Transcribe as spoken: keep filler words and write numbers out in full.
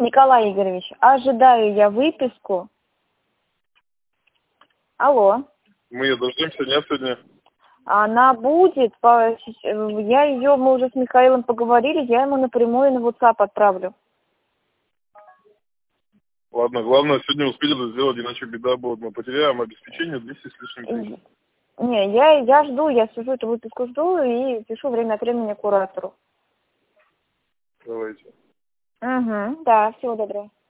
Николай Игоревич, ожидаю я выписку. Алло. Мы ее дождемся, нет, сегодня? Она будет, по... я ее, мы уже с Михаилом поговорили, я ему напрямую на WhatsApp отправлю. Ладно, главное, сегодня успели это сделать, иначе беда будет. Мы потеряем обеспечение двести с лишним тысяч. Не, я, я жду, я сижу, эту выписку жду и пишу время от времени куратору. Давайте. Угу, да, всего доброго.